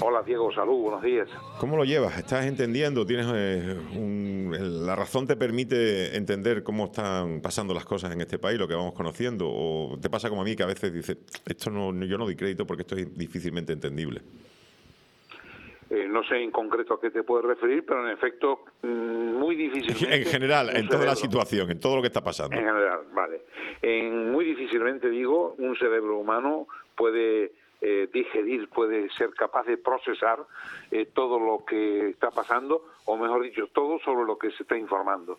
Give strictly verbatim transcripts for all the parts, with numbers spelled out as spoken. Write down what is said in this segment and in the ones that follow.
Hola Diego, salud, buenos días. ¿Cómo lo llevas? ¿Estás entendiendo? ¿Tienes eh, un, la razón te permite entender cómo están pasando las cosas en este país, lo que vamos conociendo? ¿O te pasa como a mí, que a veces dices, esto no, yo no doy crédito porque esto es difícilmente entendible? Eh, no sé en concreto a qué te puedes referir, pero en efecto, muy difícilmente... En general, en toda cerebro, la situación, en todo lo que está pasando. En general, vale. En, muy difícilmente, digo, un cerebro humano puede eh, digerir, puede ser capaz de procesar eh, todo lo que está pasando, o mejor dicho, todo sobre lo que se está informando.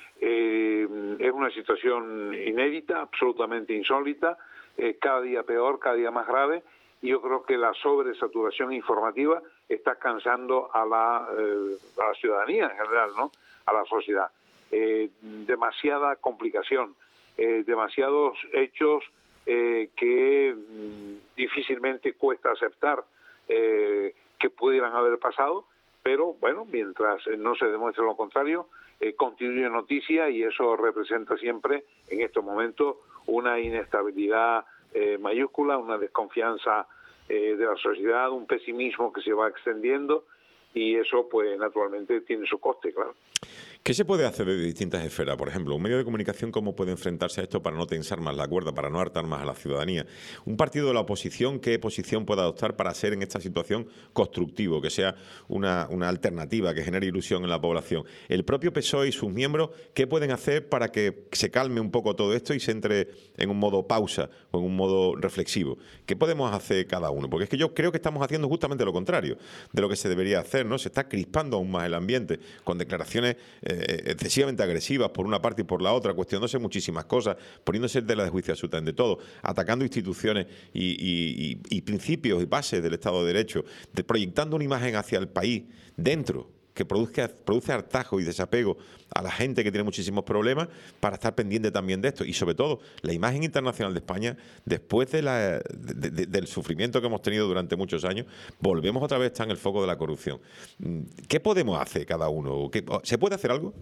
Eh, es una situación inédita, absolutamente insólita, eh, cada día peor, cada día más grave, y yo creo que la sobresaturación informativa está cansando a la, eh, a la ciudadanía en general, ¿no? A la sociedad. Eh, demasiada complicación, eh, demasiados hechos eh, que mm, difícilmente cuesta aceptar eh, que pudieran haber pasado, pero bueno, mientras no se demuestre lo contrario, eh, continúe noticia, y eso representa siempre en estos momentos una inestabilidad eh, mayúscula, una desconfianza eh, de la sociedad, un pesimismo que se va extendiendo, y eso pues naturalmente tiene su coste, claro. ¿Qué se puede hacer desde distintas esferas? Por ejemplo, un medio de comunicación, ¿cómo puede enfrentarse a esto para no tensar más la cuerda, para no hartar más a la ciudadanía? Un partido de la oposición, ¿qué posición puede adoptar para ser en esta situación constructivo, que sea una, una alternativa, que genere ilusión en la población? El propio P S O E y sus miembros, ¿qué pueden hacer para que se calme un poco todo esto y se entre en un modo pausa o en un modo reflexivo? ¿Qué podemos hacer cada uno? Porque es que yo creo que estamos haciendo justamente lo contrario de lo que se debería hacer, ¿no? Se está crispando aún más el ambiente con declaraciones eh, excesivamente agresivas por una parte y por la otra, cuestionándose muchísimas cosas, poniéndose en tela de juicio absolutamente todo, atacando instituciones y, y, y, y principios y bases del Estado de Derecho, de, proyectando una imagen hacia el país dentro, que produzca, produce hartazgo y desapego a la gente que tiene muchísimos problemas, para estar pendiente también de esto. Y sobre todo, la imagen internacional de España, después de la, de, de, del sufrimiento que hemos tenido durante muchos años, volvemos otra vez a estar en el foco de la corrupción. ¿Qué podemos hacer cada uno? ¿Qué, ¿Se puede hacer algo?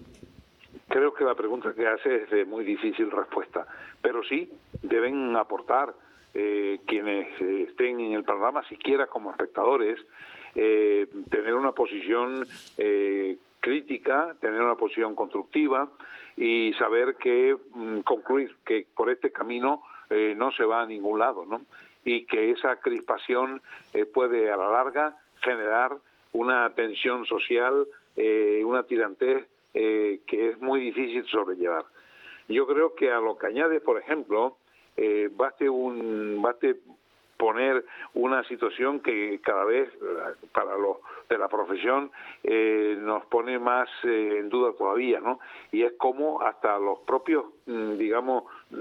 Creo que la pregunta que hace es de muy difícil respuesta, pero sí deben aportar eh, quienes eh, estén en el programa, siquiera como espectadores, eh, tener una posición eh, crítica, tener una posición constructiva y saber que mm, concluir que por este camino eh, no se va a ningún lado, ¿no? Y que esa crispación eh, puede a la larga generar una tensión social, eh, una tirantez eh, que es muy difícil sobrellevar. Yo creo que a lo que añade, por ejemplo, eh, baste un baste poner una situación que cada vez para los de la profesión eh, nos pone más eh, en duda todavía, ¿no? Y es como hasta los propios, digamos,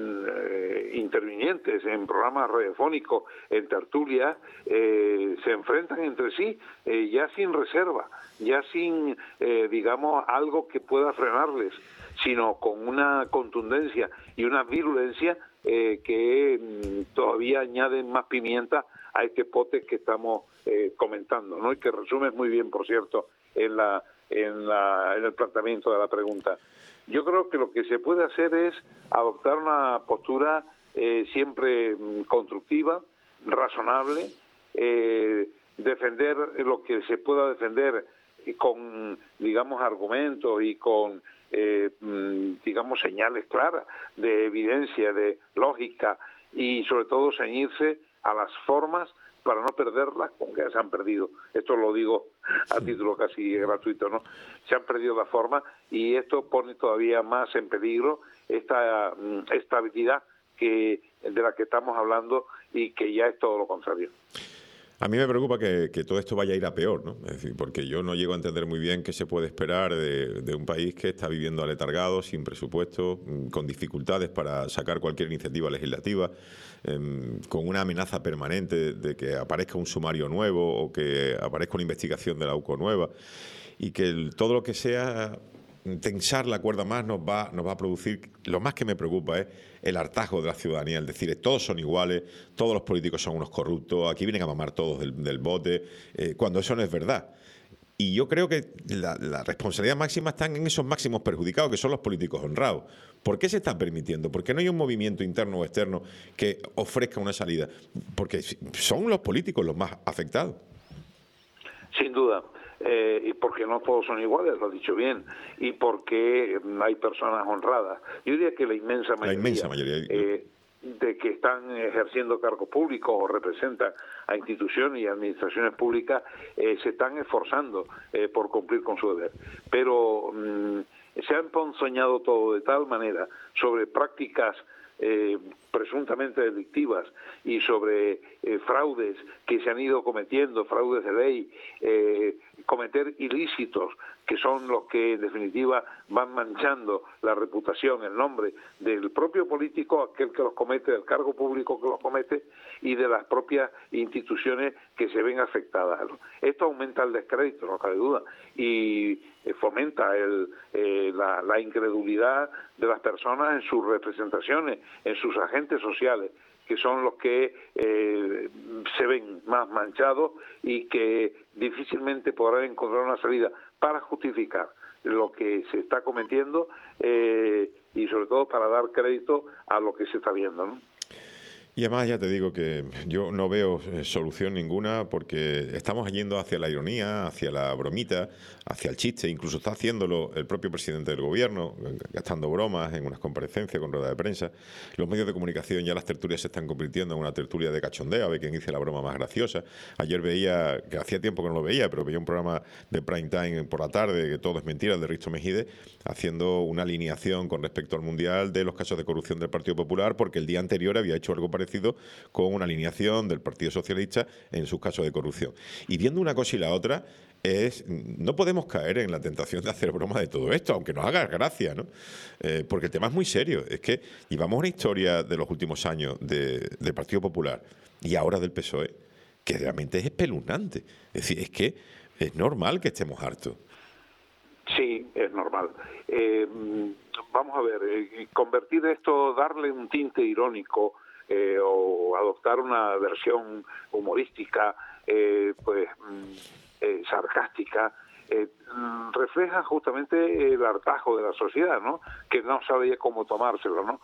eh, intervinientes en programas radiofónicos, en tertulias, eh, se enfrentan entre sí eh, ya sin reserva, ya sin, eh, digamos, algo que pueda frenarles, sino con una contundencia y una virulencia eh, que mm, todavía añaden más pimienta a este pote que estamos eh, comentando, ¿no? Y que resume muy bien, por cierto, en la, en la, en el planteamiento de la pregunta. Yo creo que lo que se puede hacer es adoptar una postura eh, siempre mm, constructiva, razonable, eh, defender lo que se pueda defender con, digamos, argumentos y con, eh, digamos, señales claras de evidencia, de lógica, y sobre todo ceñirse a las formas para no perderlas, aunque ya se han perdido. Esto lo digo a título casi gratuito, ¿no? Se han perdido las formas, y esto pone todavía más en peligro esta um, estabilidad que de la que estamos hablando, y que ya es todo lo contrario. A mí me preocupa que, que todo esto vaya a ir a peor, ¿no? Es decir, porque yo no llego a entender muy bien qué se puede esperar de, de un país que está viviendo aletargado, sin presupuesto, con dificultades para sacar cualquier iniciativa legislativa, eh, con una amenaza permanente de, de que aparezca un sumario nuevo o que aparezca una investigación de la U C O nueva, y que el, todo lo que sea tensar la cuerda más nos va, nos va a producir. Lo más que me preocupa es el hartazgo de la ciudadanía, el decir, todos son iguales, todos los políticos son unos corruptos, aquí vienen a mamar todos del, del bote, eh, cuando eso no es verdad. Y yo creo que la, la responsabilidad máxima está en esos máximos perjudicados, que son los políticos honrados. ¿Por qué se está permitiendo? ¿Por qué no hay un movimiento interno o externo que ofrezca una salida? Porque son los políticos los más afectados. Sin duda, eh, y porque no todos son iguales, lo has dicho bien, y porque hay personas honradas. Yo diría que la inmensa mayoría, la inmensa mayoría. Eh, de que están ejerciendo cargos públicos o representan a instituciones y administraciones públicas, eh, se están esforzando eh, por cumplir con su deber. Pero mmm, se ha emponzoñado todo de tal manera sobre prácticas Eh, presuntamente delictivas y sobre eh, fraudes que se han ido cometiendo, fraudes de ley, eh, cometer ilícitos que son los que en definitiva van manchando la reputación, el nombre del propio político, aquel que los comete, del cargo público que los comete y de las propias instituciones que se ven afectadas. Esto aumenta el descrédito, no cabe duda, y fomenta el, eh, la, la incredulidad de las personas en sus representaciones, en sus agentes sociales, que son los que eh, se ven más manchados y que difícilmente podrán encontrar una salida para justificar lo que se está cometiendo eh, y sobre todo para dar crédito a lo que se está viendo, ¿no? Y además ya te digo que yo no veo solución ninguna porque estamos yendo hacia la ironía, hacia la bromita, hacia el chiste. Incluso está haciéndolo el propio presidente del gobierno, gastando bromas en unas comparecencias con rueda de prensa. Los medios de comunicación, ya las tertulias se están convirtiendo en una tertulia de cachondeo, a ver quién dice la broma más graciosa. Ayer veía, que hacía tiempo que no lo veía, pero veía un programa de prime time por la tarde, que todo es mentira, el de Risto Mejide, haciendo una alineación con respecto al Mundial de los casos de corrupción del Partido Popular, porque el día anterior había hecho algo parecido con una alineación del Partido Socialista en sus casos de corrupción. Y viendo una cosa y la otra, es no podemos caer en la tentación de hacer broma de todo esto, aunque nos haga gracia, ¿no? Eh, porque el tema es muy serio. Es que llevamos una historia de los últimos años de, del Partido Popular y ahora del P S O E que realmente es espeluznante. Es decir, es que es normal que estemos hartos. Sí, es normal. Eh, vamos a ver, eh, convertir esto, darle un tinte irónico, Eh, o adoptar una versión humorística, eh, pues eh, sarcástica, eh, refleja justamente el hartazgo de la sociedad, ¿no? Que no sabe cómo tomárselo, ¿no?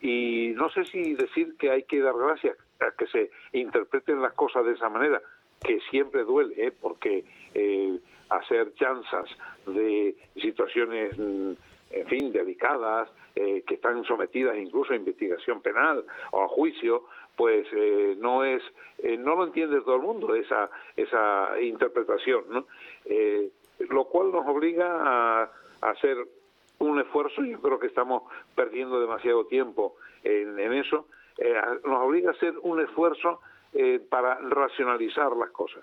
Y no sé si decir que hay que dar gracias a que se interpreten las cosas de esa manera, que siempre duele, ¿eh? Porque eh, hacer chanzas de situaciones, en fin, delicadas, eh, que están sometidas incluso a investigación penal o a juicio, pues eh, no es, eh, no lo entiende todo el mundo esa esa interpretación, ¿no? Eh, lo cual nos obliga a, a hacer un esfuerzo. Yo creo que estamos perdiendo demasiado tiempo en, en eso. Eh, nos obliga a hacer un esfuerzo eh, para racionalizar las cosas.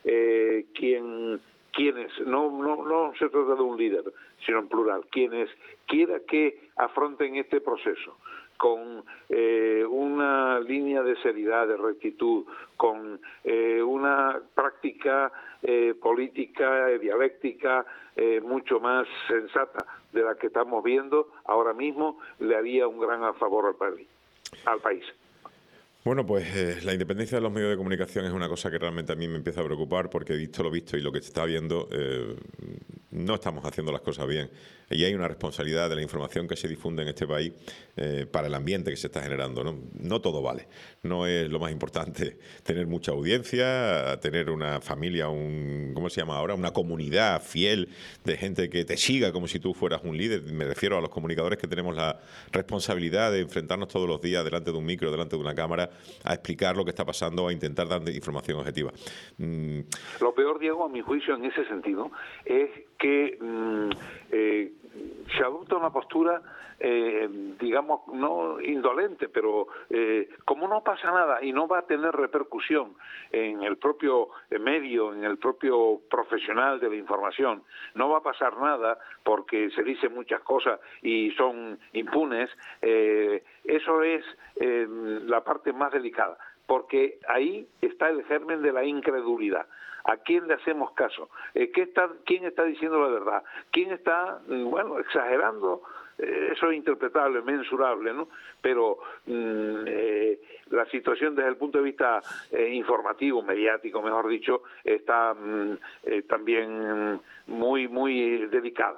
Eh, quien quienes, no, no, no se trata de un líder, sino en plural, quienes quiera que afronten este proceso con eh, una línea de seriedad, de rectitud, con eh, una práctica eh, política, eh, dialéctica, eh, mucho más sensata de la que estamos viendo ahora mismo, le haría un gran favor al país. Al país. Bueno, pues eh, la independencia de los medios de comunicación es una cosa que realmente a mí me empieza a preocupar porque he visto lo visto y lo que se está viendo, eh, no estamos haciendo las cosas bien. Y hay una responsabilidad de la información que se difunde en este país eh, para el ambiente que se está generando, ¿no? No todo vale. No es lo más importante tener mucha audiencia, tener una familia, un ¿cómo se llama ahora? Una comunidad fiel de gente que te siga como si tú fueras un líder. Me refiero a los comunicadores que tenemos la responsabilidad de enfrentarnos todos los días delante de un micro, delante de una cámara, a explicar lo que está pasando, a intentar dar información objetiva. Mm. Lo peor, Diego, a mi juicio, en ese sentido, es que mm, eh, se adopta una postura, eh, digamos, no indolente, pero eh, como no pasa nada y no va a tener repercusión en el propio medio, en el propio profesional de la información, no va a pasar nada porque se dicen muchas cosas y son impunes, eh, eso es eh, la parte más delicada, porque ahí está el germen de la incredulidad. ¿A quién le hacemos caso? Eh, ¿qué está, ¿Quién está diciendo la verdad? ¿Quién está, bueno, exagerando? Eh, eso es interpretable, mensurable, ¿no? Pero mm, eh, la situación desde el punto de vista eh, informativo, mediático, mejor dicho, está mm, eh, también muy, muy delicada, ¿no?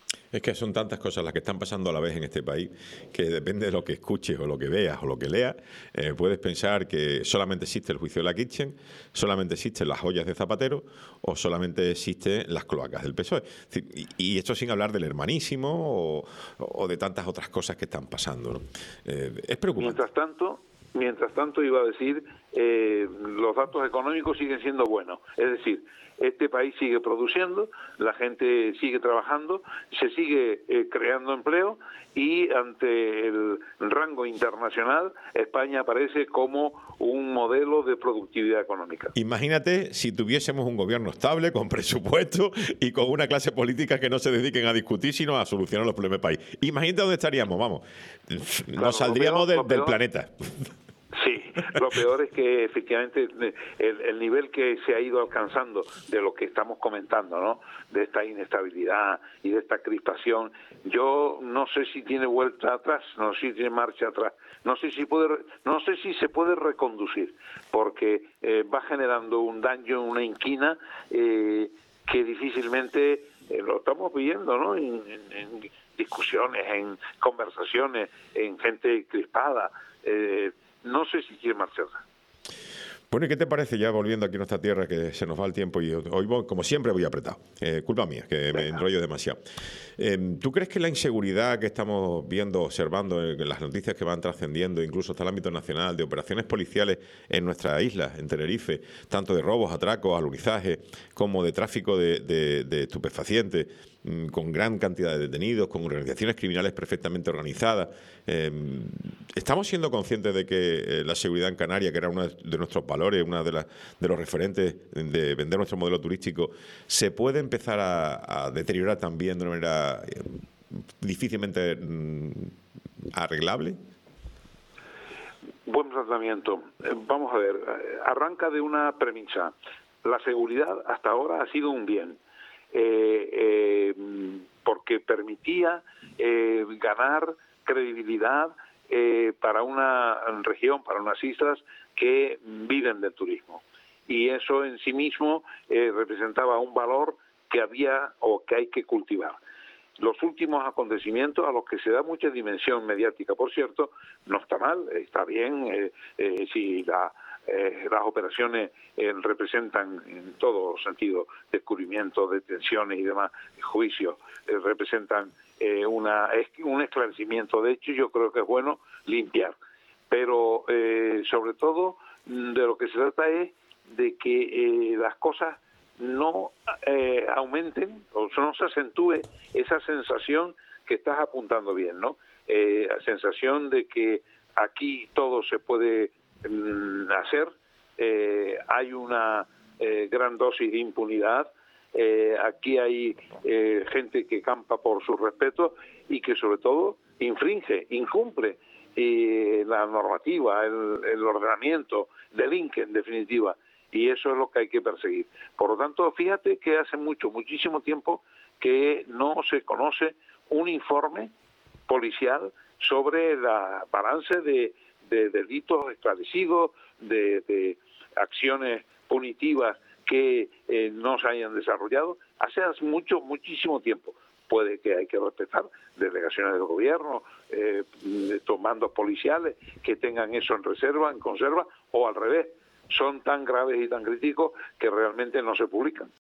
Es que son tantas cosas las que están pasando a la vez en este país que depende de lo que escuches o lo que veas o lo que leas, eh, puedes pensar que solamente existe el juicio de la Kitchen, solamente existen las joyas de Zapatero o solamente existen las cloacas del P S O E. Y, y esto sin hablar del hermanísimo o, o de tantas otras cosas que están pasando, ¿no? Eh, es preocupante. Mientras tanto, mientras tanto iba a decir, eh, los datos económicos siguen siendo buenos. Es decir, este país sigue produciendo, la gente sigue trabajando, se sigue eh, creando empleo y ante el rango internacional España aparece como un modelo de productividad económica. Imagínate si tuviésemos un gobierno estable, con presupuesto y con una clase política que no se dediquen a discutir, sino a solucionar los problemas del país. Imagínate dónde estaríamos, vamos. Claro, nos saldríamos peor, del, del planeta. Sí, lo peor es que efectivamente el, el nivel que se ha ido alcanzando de lo que estamos comentando, ¿no? De esta inestabilidad y de esta crispación, yo no sé si tiene vuelta atrás, no sé si tiene marcha atrás, no sé si puede, no sé si se puede reconducir, porque eh, va generando un daño, una inquina eh, que difícilmente eh, lo estamos viendo, ¿no? En, en, en discusiones, en conversaciones, en gente crispada. Eh, No sé si quiere marchar. Bueno, ¿y qué te parece ya volviendo aquí a nuestra tierra, que se nos va el tiempo y hoy, como siempre, voy apretado? Eh, culpa mía, que Venga. me enrollo demasiado. Eh, ¿Tú crees que la inseguridad que estamos viendo, observando, en las noticias que van trascendiendo, incluso hasta el ámbito nacional, de operaciones policiales en nuestra isla, en Tenerife, tanto de robos, atracos, alunizaje, como de tráfico de, de, de estupefacientes, con gran cantidad de detenidos, con organizaciones criminales perfectamente organizadas? Eh, ¿Estamos siendo conscientes de que eh, la seguridad en Canarias, que era uno de nuestros valores, uno de, las, de los referentes de vender nuestro modelo turístico, se puede empezar a, a deteriorar también de una manera eh, difícilmente mm, arreglable? Buen planteamiento. Vamos a ver, arranca de una premisa. La seguridad hasta ahora ha sido un bien. Eh, eh, porque permitía eh, ganar credibilidad eh, para una región, para unas islas que viven del turismo. Y eso en sí mismo eh, representaba un valor que había o que hay que cultivar. Los últimos acontecimientos, a los que se da mucha dimensión mediática, por cierto, no está mal, está bien, eh, eh, si la Eh, las operaciones eh, representan en todo sentido descubrimiento, detenciones y demás, juicios, eh, representan eh, una, un esclarecimiento. De hecho, yo creo que es bueno limpiar, pero eh, sobre todo de lo que se trata es de que eh, las cosas no eh, aumenten o no se acentúe esa sensación que estás apuntando bien, ¿no? Eh, la sensación de que aquí todo se puede hacer, eh, hay una eh, gran dosis de impunidad, eh, aquí hay eh, gente que campa por su respeto y que sobre todo infringe, incumple eh, la normativa, el, el ordenamiento, delinque en definitiva, y eso es lo que hay que perseguir. Por lo tanto, fíjate que hace mucho, muchísimo tiempo que no se conoce un informe policial sobre el balance de de delitos esclarecidos, de, de acciones punitivas que eh, no se hayan desarrollado hace mucho, muchísimo tiempo. Puede que hay que respetar delegaciones del gobierno, eh, mandos policiales que tengan eso en reserva, en conserva, o al revés, son tan graves y tan críticos que realmente no se publican.